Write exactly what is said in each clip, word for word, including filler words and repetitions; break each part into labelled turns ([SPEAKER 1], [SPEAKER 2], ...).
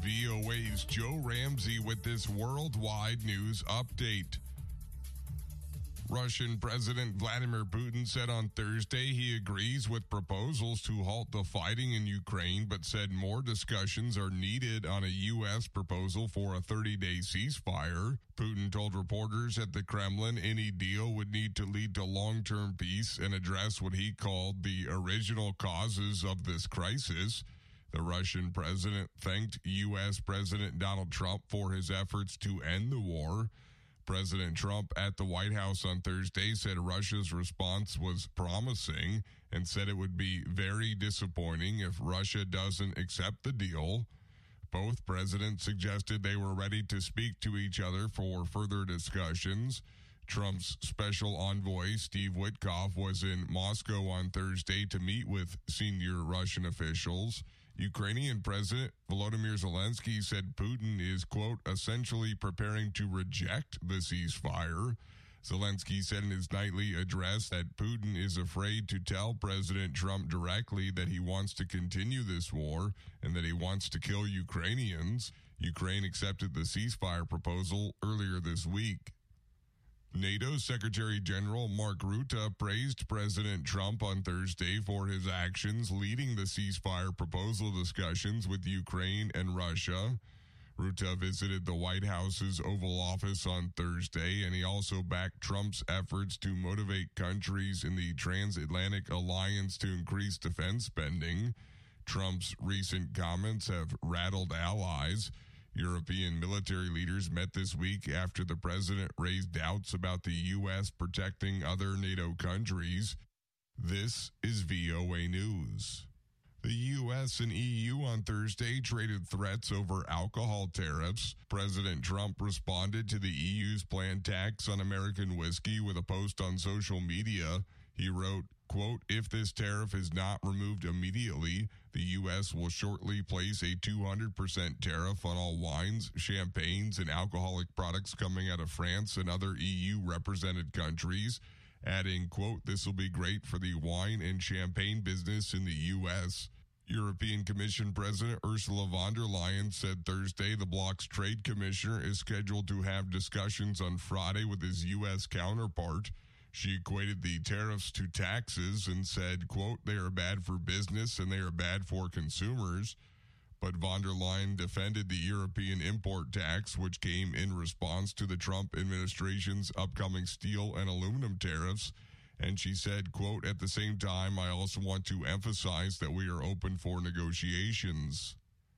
[SPEAKER 1] V O A's Joe Ramsey with this worldwide news update. Russian President Vladimir Putin said on Thursday he agrees with proposals to halt the fighting in Ukraine, but said more discussions are needed on a U S proposal for a thirty-day ceasefire. Putin told reporters at the Kremlin any deal would need to lead to long-term peace and address what he called the original causes of this crisis. The Russian president thanked U S President Donald Trump for his efforts to end the war. President Trump at the White House on Thursday said Russia's response was promising and said it would be very disappointing if Russia doesn't accept the deal. Both presidents suggested they were ready to speak to each other for further discussions. Trump's special envoy, Steve Witkoff, was in Moscow on Thursday to meet with senior Russian officials. Ukrainian President Volodymyr Zelensky said Putin is, quote, essentially preparing to reject the ceasefire. Zelensky said in his nightly address that Putin is afraid to tell President Trump directly that he wants to continue this war and that he wants to kill Ukrainians. Ukraine accepted the ceasefire proposal earlier this week. NATO Secretary General Mark Rutte praised President Trump on Thursday for his actions leading the ceasefire proposal discussions with Ukraine and Russia. Rutte visited the White House's Oval Office on Thursday, and he also backed Trump's efforts to motivate countries in the transatlantic alliance to increase defense spending. Trump's recent comments have rattled allies. European military leaders met this week after the president raised doubts about the U S protecting other NATO countries. This is V O A News. The U S and E U on Thursday traded threats over alcohol tariffs. President Trump responded to the E U's planned tax on American whiskey with a post on social media. He wrote, quote, if this tariff is not removed immediately, the U S will shortly place a two hundred percent tariff on all wines, champagnes, and alcoholic products coming out of France and other E U-represented countries, adding, quote, this will be great for the wine and champagne business in the U S European Commission President Ursula von der Leyen said Thursday the bloc's trade commissioner is scheduled to have discussions on Friday with his U S counterpart. She equated the tariffs to taxes and said, quote, they are bad for business and they are bad for consumers. But von der Leyen defended the European import tax, which came in response to the Trump administration's upcoming steel and aluminum tariffs. And she said, quote, at the same time, I also want to emphasize that we are open for negotiations.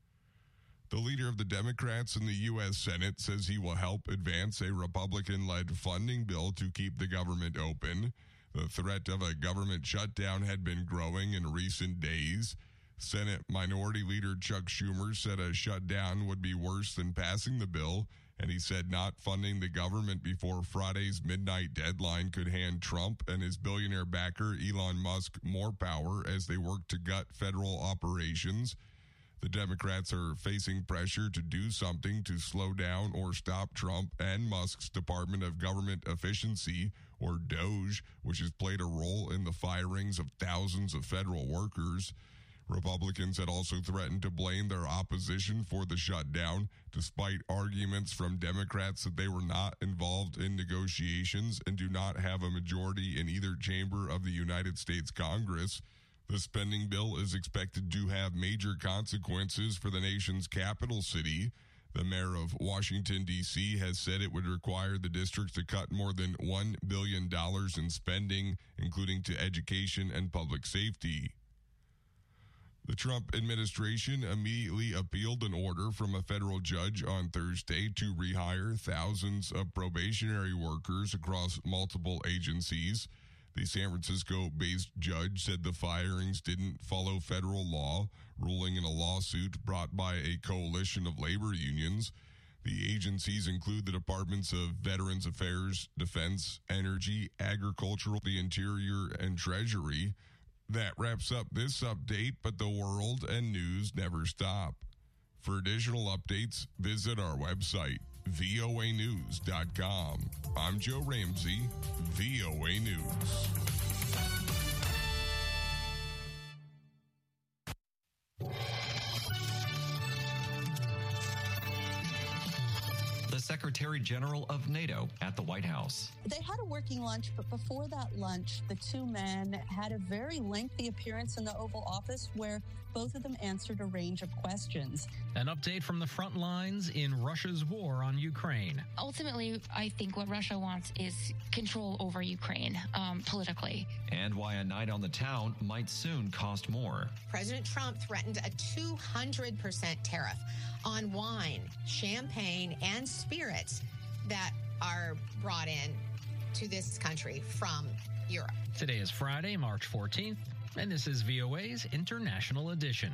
[SPEAKER 1] The leader of the Democrats in the U S Senate says he will help advance a Republican-led funding bill to keep the government open. The threat of a government shutdown had been growing in recent days. Senate Minority Leader Chuck Schumer said a shutdown would be worse than passing the bill, and he said not funding the government before Friday's midnight deadline could hand Trump and his billionaire backer Elon Musk more power as they work to gut federal operations. The Democrats are facing pressure to do something to slow down or stop Trump and Musk's Department of Government Efficiency, or DOGE, which has played a role in the firings of thousands of federal workers. Republicans had also threatened to blame their opposition for the shutdown, despite arguments from Democrats that they were not involved in negotiations and do not have a majority in either chamber of the United States Congress. The spending bill is expected to have major consequences for the nation's capital city. The mayor of Washington, D C has said it would require the district to cut more than one billion dollars in spending, including to education and public safety. The Trump administration immediately appealed an order from a federal judge on Thursday to rehire thousands of probationary workers across multiple agencies. The San Francisco-based judge said the firings didn't follow federal law, ruling in a lawsuit brought by a coalition of labor unions. The agencies include the Departments of Veterans Affairs, Defense, Energy, Agricultural, the Interior, and Treasury. That wraps up this update, but the world and news never stop. For additional updates, visit our website, V O A news dot com. I'm Joe Ramsey, V O A News.
[SPEAKER 2] Secretary General of NATO at the White House.
[SPEAKER 3] They had a working lunch, but before that lunch, the two men had a very lengthy appearance in the Oval Office where both of them answered a range of questions.
[SPEAKER 4] An update from the front lines in Russia's war on Ukraine.
[SPEAKER 5] Ultimately, I think what Russia wants is control over Ukraine um, politically.
[SPEAKER 2] And why a night on the town might soon cost more.
[SPEAKER 6] President Trump threatened a two hundred percent tariff on wine, champagne, and spirits that are brought in to this country from Europe.
[SPEAKER 4] Today is Friday, March fourteenth, and this is V O A's International Edition.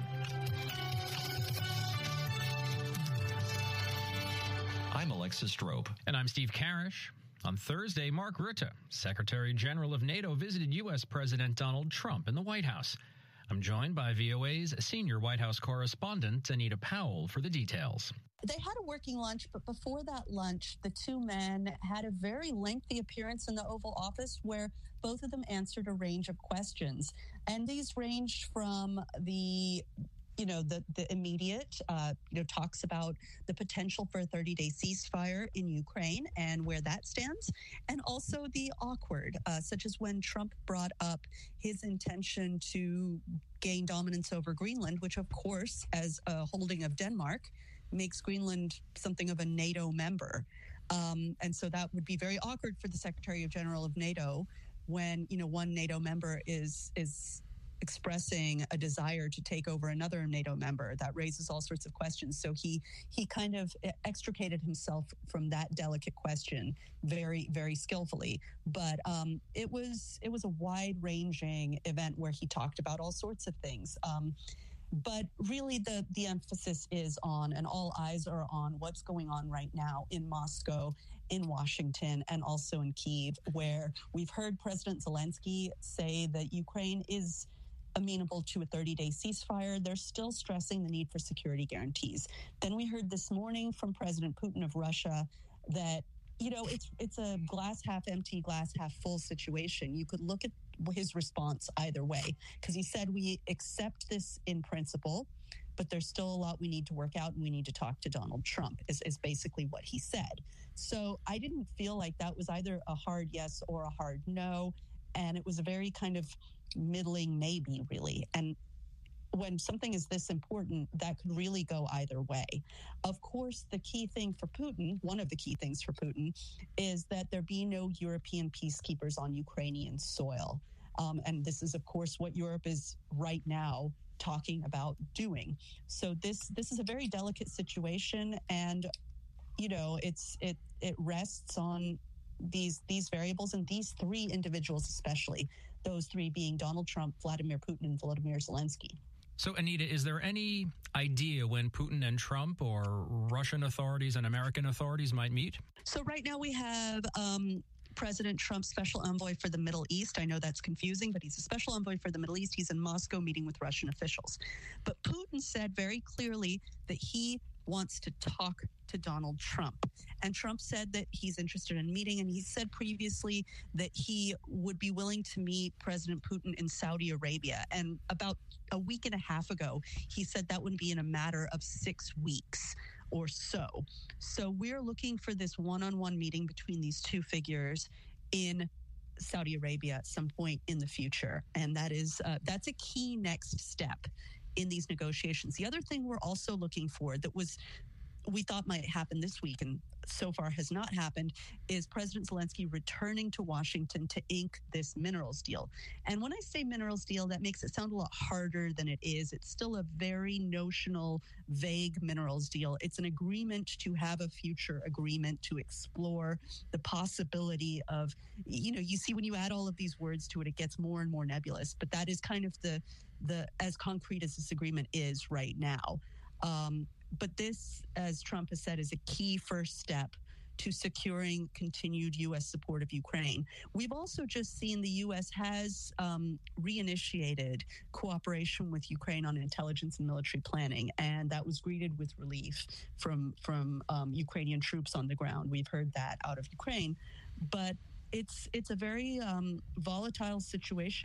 [SPEAKER 2] I'm Alexis Strope.
[SPEAKER 4] And I'm Steve Karish. On Thursday, Mark Rutte, Secretary General of NATO, visited U S. President Donald Trump in the White House. I'm joined by V O A's senior White House correspondent, Anita Powell, for the details.
[SPEAKER 3] They had a working lunch, but before that lunch, the two men had a very lengthy appearance in the Oval Office where both of them answered a range of questions. And these ranged from the you know, the, the immediate, uh, you know, talks about the potential for a thirty-day ceasefire in Ukraine and where that stands, and also the awkward, uh, such as when Trump brought up his intention to gain dominance over Greenland, which, of course, as a holding of Denmark, makes Greenland something of a NATO member. Um, and so that would be very awkward for the Secretary of General of NATO when, you know, one NATO member is is expressing a desire to take over another NATO member. That raises all sorts of questions. So he he kind of extricated himself from that delicate question very, very skillfully. But um, it was it was a wide-ranging event where he talked about all sorts of things. Um, but really, the the emphasis is on, and all eyes are on, what's going on right now in Moscow, in Washington, and also in Kyiv, where we've heard President Zelensky say that Ukraine is amenable to a thirty-day ceasefire. They're still stressing the need for security guarantees. Then we heard this morning from President Putin of Russia that, you know, it's it's a glass half empty, glass half full situation. You could look at his response either way, because he said we accept this in principle, but there's still a lot we need to work out and we need to talk to Donald Trump, is, is basically what he said. So I didn't feel like that was either a hard yes or a hard no. And it was a very kind of middling maybe, really. And when something is this important, that could really go either way. Of course, the key thing for Putin, one of the key things for Putin, is that there be no European peacekeepers on Ukrainian soil. Um, and this is, of course, what Europe is right now talking about doing. So this this is a very delicate situation, and you know, it's it it rests on these these variables and these three individuals, especially those three being Donald Trump, Vladimir Putin, and Volodymyr Zelensky.
[SPEAKER 4] So, Anita, is there any idea when Putin and Trump or Russian authorities and American authorities might meet?
[SPEAKER 3] So right now we have um, President Trump's special envoy for the Middle East. I know that's confusing, but he's a special envoy for the Middle East. He's in Moscow meeting with Russian officials. But Putin said very clearly that he wants to talk to Donald Trump. And Trump said that he's interested in meeting, and he said previously that he would be willing to meet President Putin in Saudi Arabia. And about a week and a half ago, he said that would be in a matter of six weeks or so. So we're looking for this one-on-one meeting between these two figures in Saudi Arabia at some point in the future. And that is uh, that's a key next step in these negotiations. The other thing we're also looking for that was we thought might happen this week and so far has not happened is President Zelensky returning to Washington to ink this minerals deal. And when I say minerals deal, that makes it sound a lot harder than it is. It's still a very notional, vague minerals deal. It's an agreement to have a future agreement to explore the possibility of, you know, you see when you add all of these words to it, it gets more and more nebulous. But that is kind of the, the as concrete as this agreement is right now. Um, But this, as Trump has said, is a key first step to securing continued U S support of Ukraine. We've also just seen the U S has um, reinitiated cooperation with Ukraine on intelligence and military planning, and that was greeted with relief from from um, Ukrainian troops on the ground. We've heard that out of Ukraine, but it's it's a very um, volatile situation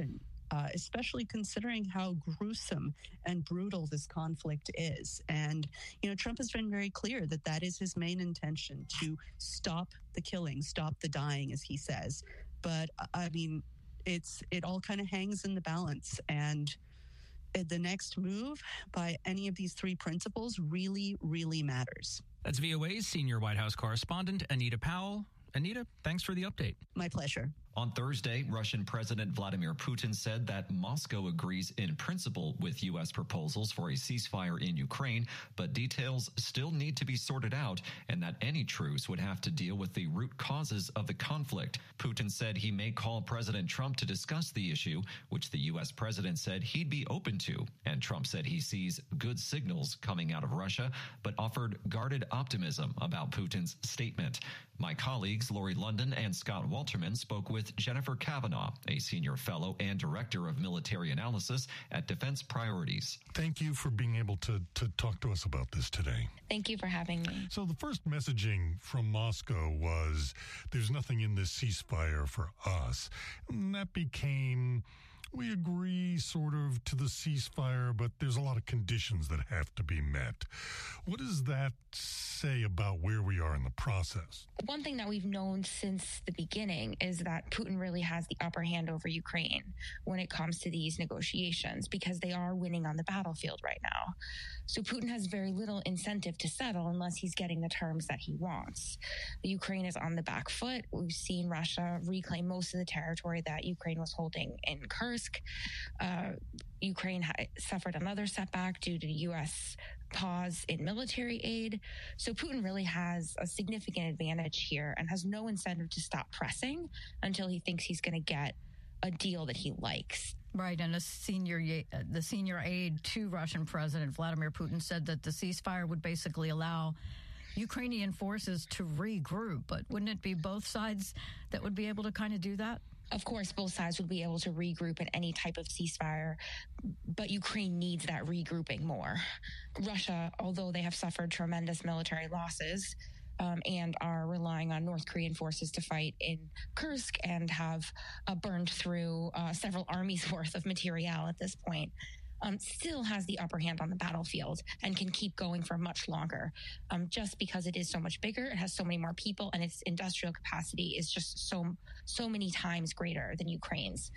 [SPEAKER 3] uh, especially considering how gruesome and brutal this conflict is. And, you know, Trump has been very clear that that is his main intention, to stop the killing, stop the dying, as he says. But, I mean, it's it all kind of hangs in the balance. And the next move by any of these three principles really, really matters.
[SPEAKER 4] That's V O A's senior White House correspondent, Anita Powell. Anita, thanks for the update.
[SPEAKER 3] My pleasure.
[SPEAKER 2] On Thursday, Russian President Vladimir Putin said that Moscow agrees in principle with U S proposals for a ceasefire in Ukraine, but details still need to be sorted out, and that any truce would have to deal with the root causes of the conflict. Putin said he may call President Trump to discuss the issue, which the U S president said he'd be open to. And Trump said he sees good signals coming out of Russia, but offered guarded optimism about Putin's statement. My colleagues Lori London and Scott Walterman spoke with Jennifer Kavanaugh, a senior fellow and director of military analysis at Defense Priorities.
[SPEAKER 7] Thank you for being able to, to talk to us about this today.
[SPEAKER 5] Thank you for having me.
[SPEAKER 7] So the first messaging from Moscow was, there's nothing in this ceasefire for us. And that became, we agree sort of to the ceasefire, but there's a lot of conditions that have to be met. What does that say about where we are in the process?
[SPEAKER 5] One thing that we've known since the beginning is that Putin really has the upper hand over Ukraine when it comes to these negotiations, because they are winning on the battlefield right now. So Putin has very little incentive to settle unless he's getting the terms that he wants. Ukraine is on the back foot. We've seen Russia reclaim most of the territory that Ukraine was holding in Kursk. Uh, Ukraine ha- suffered another setback due to the U S pause in military aid. So Putin really has a significant advantage here and has no incentive to stop pressing until he thinks he's going to get a deal that he likes.
[SPEAKER 8] Right, and a senior, the senior aide to Russian President Vladimir Putin said that the ceasefire would basically allow Ukrainian forces to regroup. But wouldn't it be both sides that would be able to kind of do that?
[SPEAKER 5] Of course, both sides would be able to regroup in any type of ceasefire, but Ukraine needs that regrouping more. Russia, although they have suffered tremendous military losses um, and are relying on North Korean forces to fight in Kursk and have uh, burned through uh, several armies worth of material at this point, Um, still has the upper hand on the battlefield and can keep going for much longer. Um, just because it is so much bigger, it has so many more people, and its industrial capacity is just so so many times greater than Ukraine's.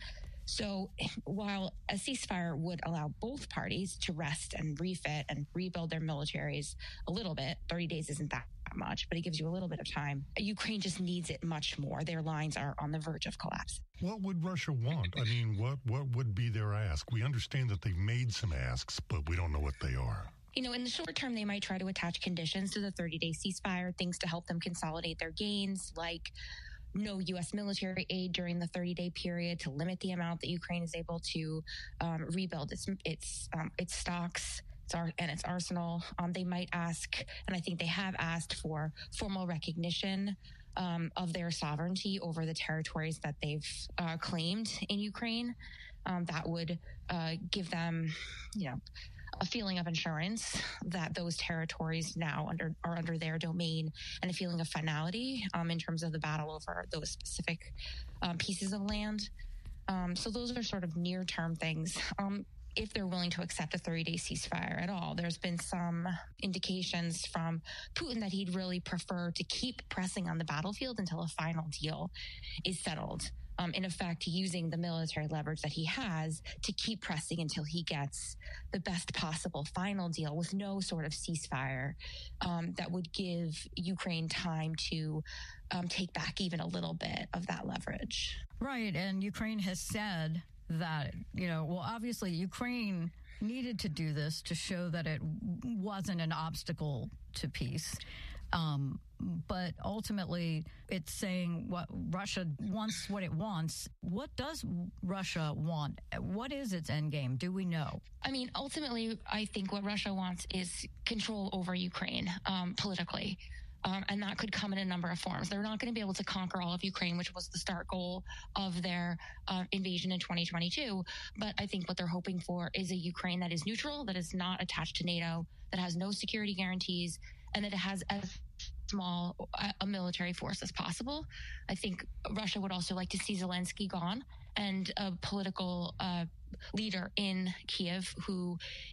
[SPEAKER 5] So while a ceasefire would allow both parties to rest and refit and rebuild their militaries a little bit, thirty days isn't that much, but it gives you a little bit of time. Ukraine just needs it much more. Their lines are on the verge of collapse.
[SPEAKER 7] What would Russia want? I mean, what, what would be their ask? We understand that they've made some asks, but we don't know what they are.
[SPEAKER 5] You know, in the short term, they might try to attach conditions to the thirty-day ceasefire, things to help them consolidate their gains, like no U S military aid during the thirty-day period to limit the amount that Ukraine is able to um, rebuild its its um, its stocks its ar- and its arsenal. Um, they might ask, and I think they have asked for formal recognition um, of their sovereignty over the territories that they've uh, claimed in Ukraine. Um, that would uh, give them, you know, a feeling of insurance that those territories now under are under their domain, and a feeling of finality um, in terms of the battle over those specific um, pieces of land. Um, so those are sort of near-term things. Um, if they're willing to accept a thirty-day ceasefire at all, there's been some indications from Putin that he'd really prefer to keep pressing on the battlefield until a final deal is settled. Um, in effect, using the military leverage that he has to keep pressing until he gets the best possible final deal with no sort of ceasefire um, that would give Ukraine time to um, take back even a little bit of that leverage.
[SPEAKER 8] Right, and Ukraine has said that, you know, well, obviously Ukraine needed to do this to show that it wasn't an obstacle to peace. Um, but ultimately, it's saying what Russia wants, what it wants. What does Russia want? What is its end game? Do we know?
[SPEAKER 5] I mean, ultimately, I think what Russia wants is control over Ukraine um, politically. Um, and that could come in a number of forms. They're not going to be able to conquer all of Ukraine, which was the start goal of their uh, invasion in twenty twenty-two. But I think what they're hoping for is a Ukraine that is neutral, that is not attached to NATO, that has no security guarantees, and that it has as small a military force as possible. I think Russia would also like to see Zelensky gone and a political uh, leader in Kiev who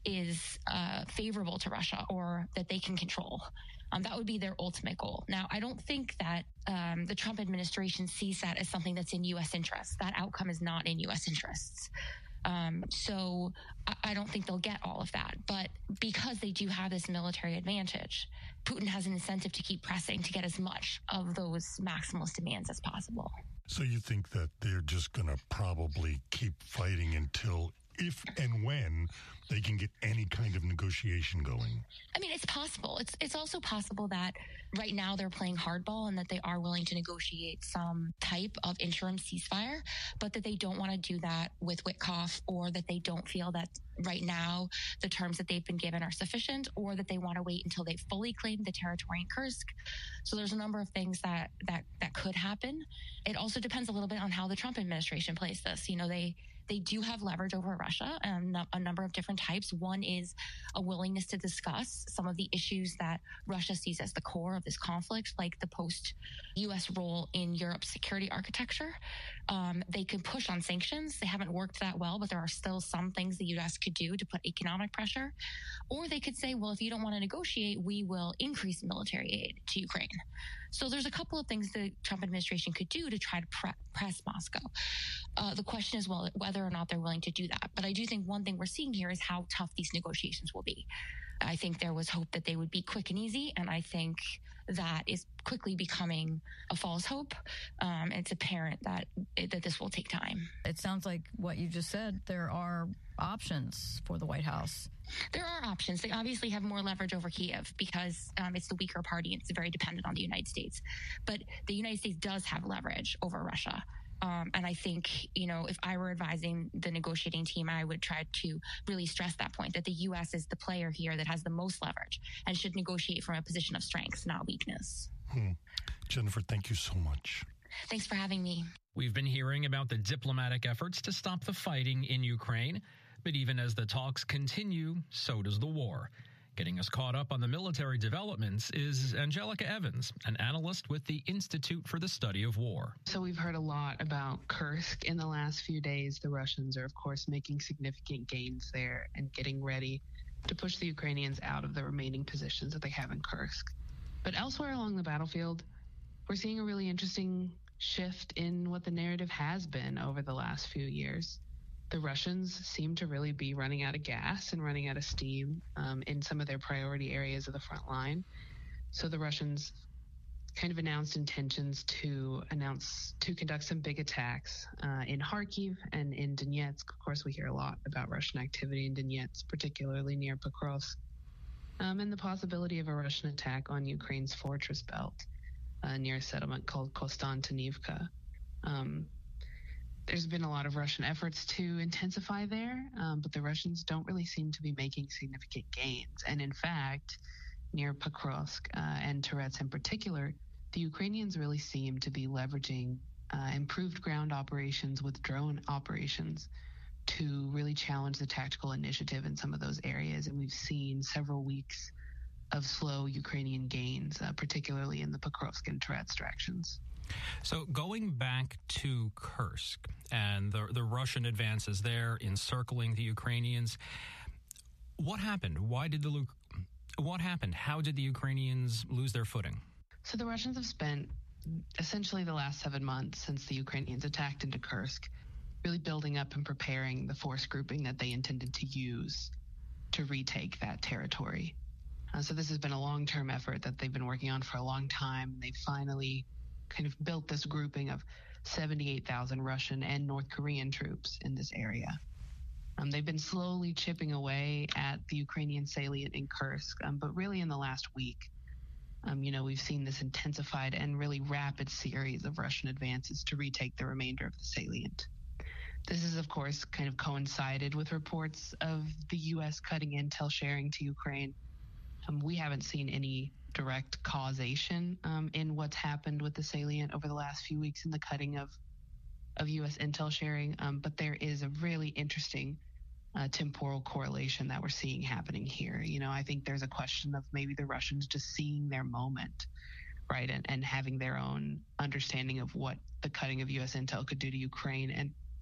[SPEAKER 5] is uh, favorable to Russia or that they can control. Um, that would be their ultimate goal. Now, I don't think that um, the Trump administration sees that as something that's in U S interests. That outcome is not in U S interests. Um, so I, I don't think they'll get all of that. But because they do have this military advantage, Putin has an incentive to keep pressing to get as much of those maximalist demands as possible.
[SPEAKER 7] So you think that they're just going to probably keep fighting until if and when they can get any kind of negotiation going?
[SPEAKER 5] I mean, it's possible. It's it's also possible that right now they're playing hardball and that they are willing to negotiate some type of interim ceasefire, but that they don't want to do that with Witkoff, or that they don't feel that right now the terms that they've been given are sufficient, or that they want to wait until they've fully claimed the territory in Kursk. So there's a number of things that, that, that could happen. It also depends a little bit on how the Trump administration plays this. You know, they They do have leverage over Russia, and a number of different types. One is a willingness to discuss some of the issues that Russia sees as the core of this conflict, like the post-U S role in Europe's security architecture. Um, they could push on sanctions. They haven't worked that well, but there are still some things the U S could do to put economic pressure. Or they could say, well, if you don't want to negotiate, we will increase military aid to Ukraine. So there's a couple of things the Trump administration could do to try to pre- press Moscow. Uh, the question is, well, whether or not they're willing to do that. But I do think one thing we're seeing here is how tough these negotiations will be. I think there was hope that they would be quick and easy, and I think that is quickly becoming a false hope. Um, it's apparent that that this will take time.
[SPEAKER 8] It sounds like what you just said, there are options for the White House.
[SPEAKER 5] There are options. They obviously have more leverage over Kiev because um, it's the weaker party and it's very dependent on the United States. But the United States does have leverage over Russia. Um, and I think, you know, if I were advising the negotiating team, I would try to really stress that point, that the U S is the player here that has the most leverage and should negotiate from a position of strength, not weakness.
[SPEAKER 7] Hmm. Jennifer, thank you so much.
[SPEAKER 5] Thanks for having me.
[SPEAKER 4] We've been hearing about the diplomatic efforts to stop the fighting in Ukraine, but even as the talks continue, so does the war. Getting us caught up on the military developments is Angelica Evans, an analyst with the Institute for the Study of War.
[SPEAKER 9] So we've heard a lot about Kursk in the last few days. The Russians are, of course, making significant gains there and getting ready to push the Ukrainians out of the remaining positions that they have in Kursk. But elsewhere along the battlefield, we're seeing a really interesting shift in what the narrative has been over the last few years. The Russians seem to really be running out of gas and running out of steam um, in some of their priority areas of the front line. So the Russians kind of announced intentions to announce to conduct some big attacks uh, in Kharkiv and in Donetsk. Of course, we hear a lot about Russian activity in Donetsk, particularly near Pokrovsk, um, and the possibility of a Russian attack on Ukraine's fortress belt uh, near a settlement called Konstantinivka. Um, There's been a lot of Russian efforts to intensify there, um, but the Russians don't really seem to be making significant gains. And in fact, near Pokrovsk uh, and Turets in particular, the Ukrainians really seem to be leveraging uh, improved ground operations with drone operations to really challenge the tactical initiative in some of those areas. And we've seen several weeks of slow Ukrainian gains, uh, particularly in the Pokrovsk and Turets directions.
[SPEAKER 4] So going back to Kursk and the, the Russian advances there encircling the Ukrainians, what happened? Why did the what happened? How did the Ukrainians lose their footing?
[SPEAKER 9] So the Russians have spent essentially the last seven months since the Ukrainians attacked into Kursk, really building up and preparing the force grouping that they intended to use to retake that territory. Uh, so this has been a long-term effort that they've been working on for a long time. They finally kind of built this grouping of seventy-eight thousand Russian and North Korean troops in this area. Um, they've been slowly chipping away at the Ukrainian salient in Kursk, um, but really in the last week, um, you know, we've seen this intensified and really rapid series of Russian advances to retake the remainder of the salient. This is, of course, kind of coincided with reports of the U S cutting intel sharing to Ukraine. Um, we haven't seen any direct causation um, in what's happened with the salient over the last few weeks in the cutting of of U S intel sharing, um, but there is a really interesting uh, temporal correlation that we're seeing happening here. You know, I think there's a question of maybe the Russians just seeing their moment, right, and, and having their own understanding of what the cutting of U S intel could do to Ukraine, and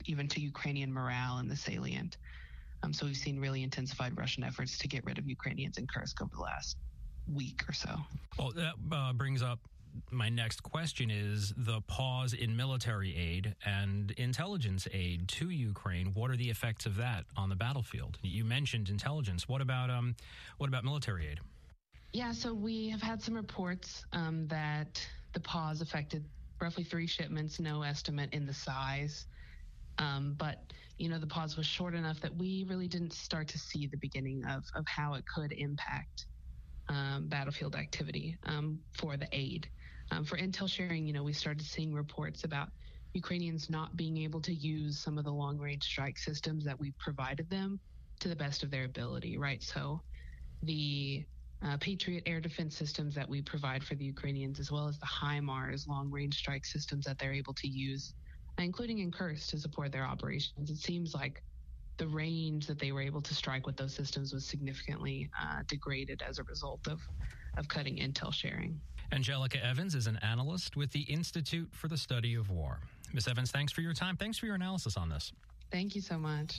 [SPEAKER 9] even to Ukrainian morale in the salient. Um, so we've seen really intensified Russian efforts to get rid of Ukrainians in Kursk over the last week or so.
[SPEAKER 4] Well, that uh, brings up my next question is the pause in military aid and intelligence aid to Ukraine. What are the effects of that on the battlefield? You mentioned intelligence. What about um, what about military aid?
[SPEAKER 9] Yeah, so we have had some reports um, that the pause affected roughly three shipments, no estimate in the size. Um, but, you know, the pause was short enough that we really didn't start to see the beginning of, of how it could impact um, battlefield activity um, for the aid. Um, for intel sharing, you know, we started seeing reports about Ukrainians not being able to use some of the long-range strike systems that we provided them to the best of their ability, right? So the uh, Patriot air defense systems that we provide for the Ukrainians, as well as the HIMARS long-range strike systems that they're able to use, including in Kursk to support their operations. It seems like the range that they were able to strike with those systems was significantly uh, degraded as a result of, of cutting intel sharing.
[SPEAKER 4] Angelica Evans is an analyst with the Institute for the Study of War. Miz Evans, thanks for your time. Thanks for your analysis on this.
[SPEAKER 9] Thank you so much.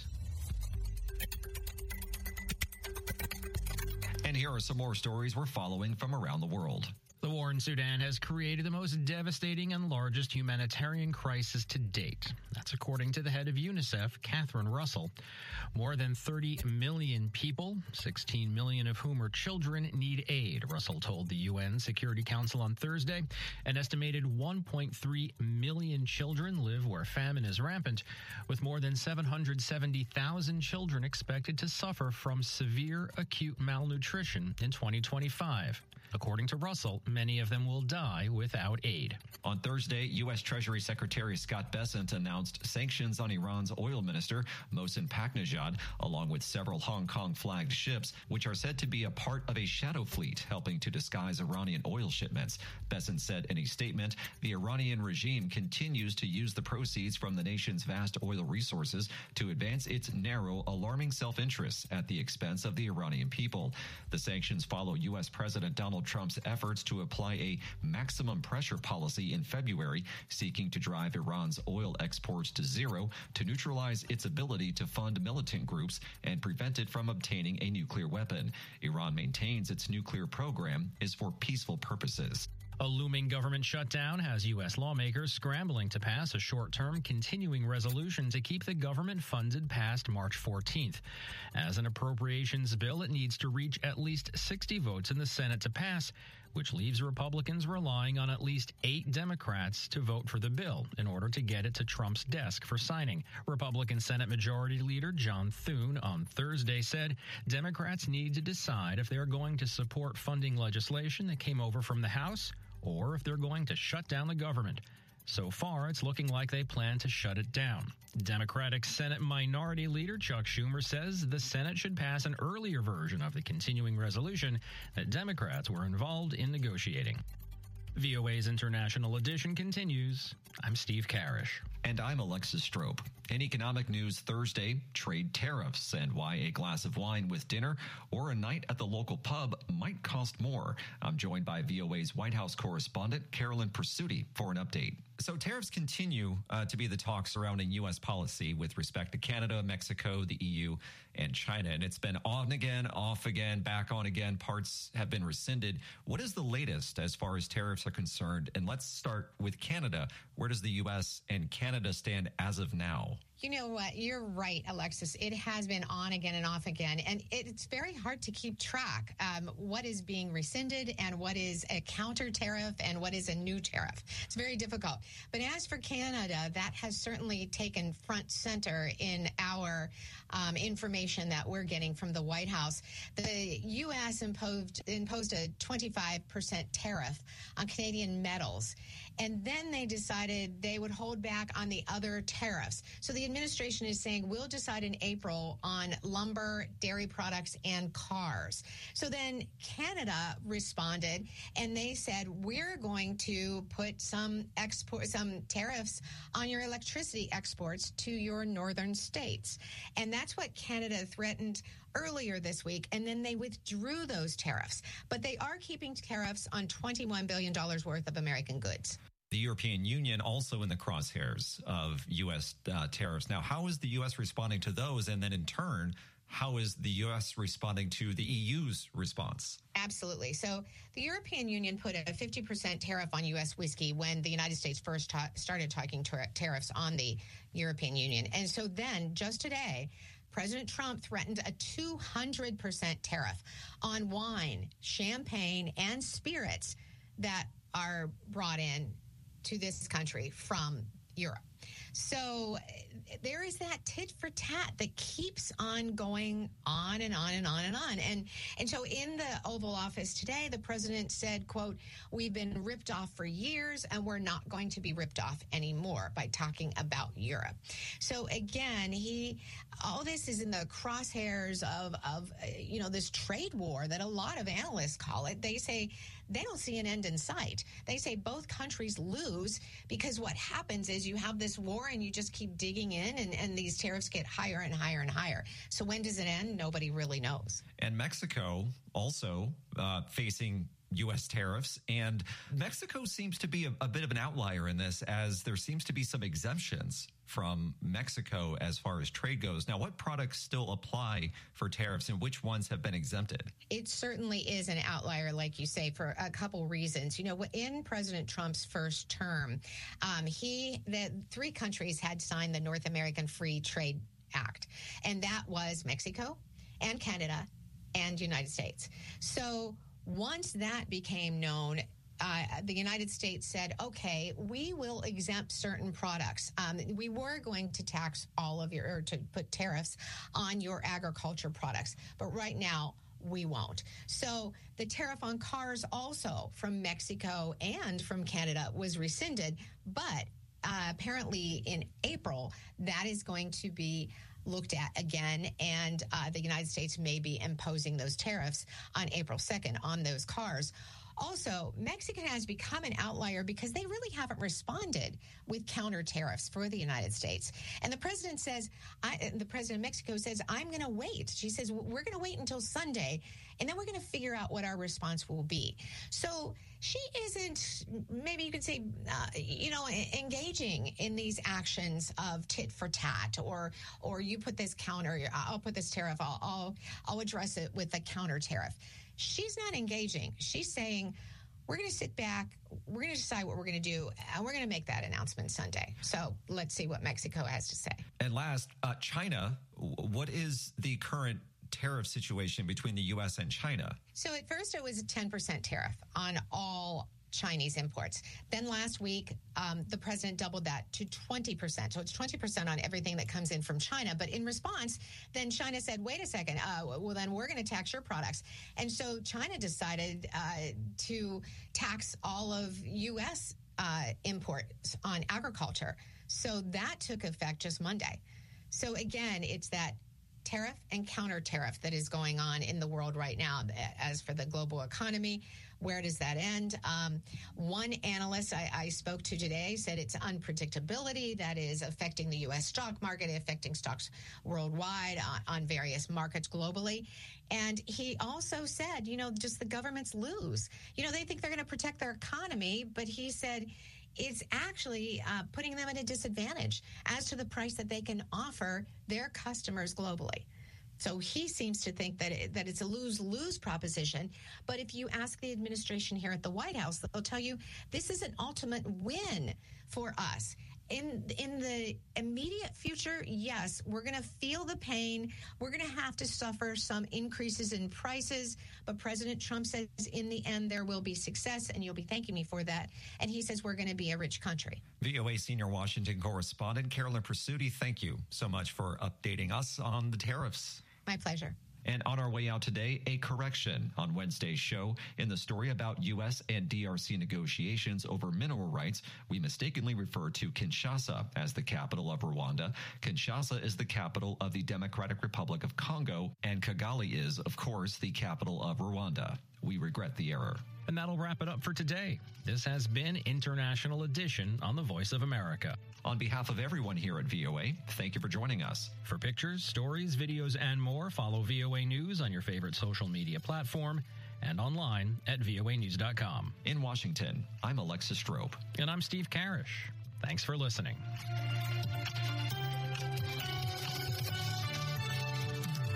[SPEAKER 2] And here are some more stories we're following from around the world.
[SPEAKER 4] The war in Sudan has created the most devastating and largest humanitarian crisis to date. That's according to the head of UNICEF, Catherine Russell. More than thirty million people, sixteen million of whom are children, need aid, Russell told the U N Security Council on Thursday. An estimated one point three million children live where famine is rampant, with more than seven hundred seventy thousand children expected to suffer from severe acute malnutrition in twenty twenty-five. According to Russell, many of them will die without aid.
[SPEAKER 2] On Thursday, U S. Treasury Secretary Scott Bessent announced sanctions on Iran's oil minister, Mohsen Paknejad, along with several Hong Kong-flagged ships, which are said to be a part of a shadow fleet helping to disguise Iranian oil shipments. Bessent said in a statement, the Iranian regime continues to use the proceeds from the nation's vast oil resources to advance its narrow, alarming self-interests at the expense of the Iranian people. The sanctions follow U S. President Donald Trump's efforts to apply a maximum pressure policy in February, seeking to drive Iran's oil exports to zero to neutralize its ability to fund militant groups and prevent it from obtaining a nuclear weapon. Iran maintains its nuclear program is for peaceful purposes.
[SPEAKER 4] A looming government shutdown has U S lawmakers scrambling to pass a short-term continuing resolution to keep the government funded past March fourteenth. As an appropriations bill, it needs to reach at least sixty votes in the Senate to pass, which leaves Republicans relying on at least eight Democrats to vote for the bill in order to get it to Trump's desk for signing. Republican Senate Majority Leader John Thune on Thursday said Democrats need to decide if they're going to support funding legislation that came over from the House or if they're going to shut down the government. So far, it's looking like they plan to shut it down. Democratic Senate Minority Leader Chuck Schumer says the Senate should pass an earlier version of the continuing resolution that Democrats were involved in negotiating. V O A's International Edition continues. I'm Steve Karish.
[SPEAKER 2] And I'm Alexis Strope. In economic news Thursday, trade tariffs and why a glass of wine with dinner or a night at the local pub might cost more. I'm joined by V O A's White House correspondent, Carolyn Pursuti, for an update. So tariffs continue uh, to be the talk surrounding U S policy with respect to Canada, Mexico, the E U, and China. And it's been on again, off again, back on again. Parts have been rescinded. What is the latest as far as tariffs are concerned? And let's start with Canada. Where does the U S and Canada stand as of now?
[SPEAKER 6] You know what? You're right, Alexis. It has been on again and off again, and it's very hard to keep track um, what is being rescinded and what is a counter tariff and what is a new tariff. It's very difficult. But as for Canada, that has certainly taken front center in our um, information that we're getting from the White House. The U S imposed, imposed a twenty-five percent tariff on Canadian metals, and then they decided they would hold back on the other tariffs. So the administration is saying we'll decide in April on lumber, dairy products, and cars. So then Canada responded, and they said we're going to put some export, some tariffs on your electricity exports to your northern states. And that's what Canada threatened earlier this week, and then they withdrew those tariffs. But they are keeping tariffs on twenty-one billion dollars worth of American goods.
[SPEAKER 2] the European Union also in the crosshairs of U S uh, tariffs. Now, how is the U S responding to those? And then in turn, how is the U S responding to the E U's response?
[SPEAKER 6] Absolutely. So the European Union put a fifty percent tariff on U S whiskey when the United States first ta- started talking tar- tariffs on the European Union. And so then just today, President Trump threatened a two hundred percent tariff on wine, champagne, and spirits that are brought in to this country from Europe. So there is that tit for tat that keeps on going on and on and on and on. And and so in the Oval Office today, the president said, quote, "We've been ripped off for years and we're not going to be ripped off anymore," by talking about Europe. So again, he all this is in the crosshairs of, of uh, you know, this trade war that a lot of analysts call it. They say they don't see an end in sight. They say both countries lose because what happens is you have this war and you just keep digging in and, and these tariffs get higher and higher and higher. So when does it end? Nobody really knows.
[SPEAKER 2] And Mexico also uh, facing U S tariffs. And Mexico seems to be a, a bit of an outlier in this, as there seems to be some exemptions from Mexico as far as trade goes. Now, what products still apply for tariffs and which ones have been exempted?
[SPEAKER 6] It certainly is an outlier, like you say, for a couple reasons. You know, in President Trump's first term, um, he, the three countries had signed the North American Free Trade Act, and that was Mexico and Canada and United States. So once that became known, Uh, the United States said, okay, we will exempt certain products. Um, we were going to tax all of your, or to put tariffs on your agriculture products. But right now, we won't. So the tariff on cars also from Mexico and from Canada was rescinded. But uh, apparently in April, that is going to be looked at again, and uh, the United States may be imposing those tariffs on April second on those cars. Also, Mexico has become an outlier because they really haven't responded with counter tariffs for the United States. And the president says, I, the president of Mexico says, I'm going to wait. She says, we're going to wait until Sunday, and then we're going to figure out what our response will be. So she isn't, maybe you could say, uh, you know, engaging in these actions of tit for tat, or or you put this counter, I'll put this tariff, I'll, I'll, I'll address it with a counter tariff. She's not engaging. She's saying, we're going to sit back, we're going to decide what we're going to do, and we're going to make that announcement Sunday. So let's see what Mexico has to say.
[SPEAKER 2] And last, uh, China, what is the current tariff situation between the U S and China?
[SPEAKER 6] So at first it was a ten percent tariff on all Chinese imports. Then last week, um, the president doubled that to twenty percent. So it's twenty percent on everything that comes in from China. But in response, then China said, wait a second, uh, well, then we're going to tax your products. And so China decided uh, to tax all of U S uh, imports on agriculture. So that took effect just Monday. So again, it's that tariff and counter tariff that is going on in the world right now. As for the global economy, where does that end? Um, one analyst I, I spoke to today said it's unpredictability that is affecting the U S stock market, affecting stocks worldwide on, on various markets globally. And he also said, you know, just the governments lose. You know, they think they're going to protect their economy, but he said it's actually uh, putting them at a disadvantage as to the price that they can offer their customers globally. So he seems to think that it, that it's a lose-lose proposition. But if you ask the administration here at the White House, they'll tell you this is an ultimate win for us. In in the immediate future, yes, we're going to feel the pain. We're going to have to suffer some increases in prices. But President Trump says in the end, there will be success, and you'll be thanking me for that. And he says we're going to be a rich country.
[SPEAKER 2] V O A senior Washington correspondent Carolyn Presutti, thank you so much for updating us on the tariffs.
[SPEAKER 6] My pleasure.
[SPEAKER 2] And on our way out today, a correction on Wednesday's show. In the story about U S and D R C negotiations over mineral rights, we mistakenly refer to Kinshasa as the capital of Rwanda. Kinshasa is the capital of the Democratic Republic of Congo, and Kigali is, of course, the capital of Rwanda. We regret the error.
[SPEAKER 4] And that'll wrap it up for today. This has been International Edition on the Voice of America.
[SPEAKER 2] On behalf of everyone here at V O A, thank you for joining us.
[SPEAKER 4] For pictures, stories, videos, and more, follow V O A News on your favorite social media platform. and online at V O A news dot com.
[SPEAKER 2] In Washington, I'm Alexis Strope.
[SPEAKER 4] And I'm Steve Karish. Thanks for listening.